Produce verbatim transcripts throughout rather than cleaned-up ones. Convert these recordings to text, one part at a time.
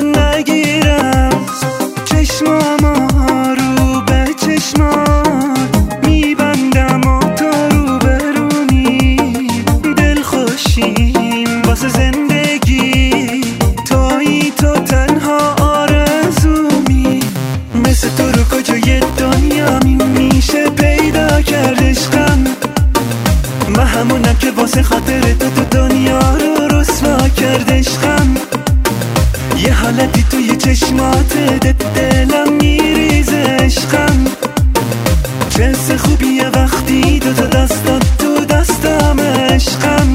نگیرم. چشمامو رو به چشمات میبندم و تو رو برونی. دل خوشیم واسه زندگی، تویی تو تنها آرزومی. مثل تو رو کجای دنیا می میشه پیدا کرد عشقم. من همونم که واسه خاطر تو تو دنیا رو رسوا کرد عشقم. یه حالتی توی چشمات دلم میریزه عشقم. چه حس خوبیه وقتی دو تا دستات تو دستم عشقم.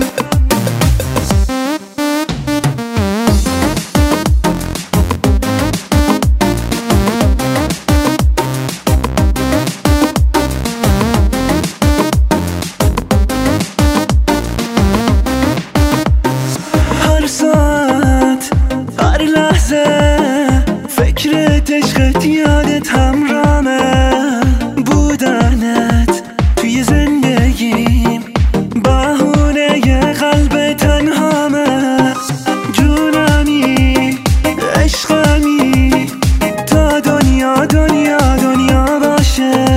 هر ساعت هر لحظه فکرت عشقت یادت همرامه. بودنت توی زندگیم بهونه ی قلب تنهامه. جونمی عشقمی تا دنیا دنیا دنیا باشه.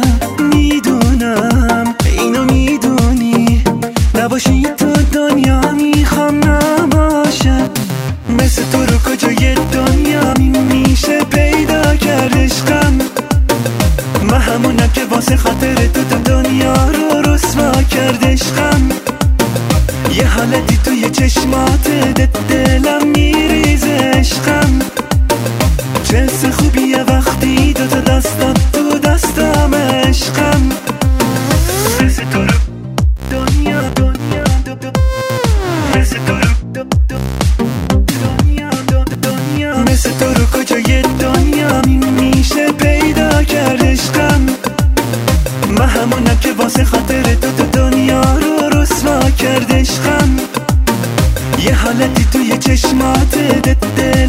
میدونم اینو میدونی، نباشی تو دنیا میخوام نباشه. مثل تو رو کجای دنیا می میشه پیدا کرد عشقم. من همونم که واسه خاطر تو تو دنیا رو رسوا کرد عشقم. یه حالتی توی چشمات دلم میریزه عشقم. چه حس خوبیه وقتی دو تا دستات تو دستم عشقم. مثل تو رو دنیا دنیا دنیا مثل تو رو دنیا دنیا مثل تو رو کجای دنیا می میشه پیدا کرد عشقم. من همونم که واسه خاطر تو تو دنیا رو رسوا کرد عشقم. یه حالتی توی چشمات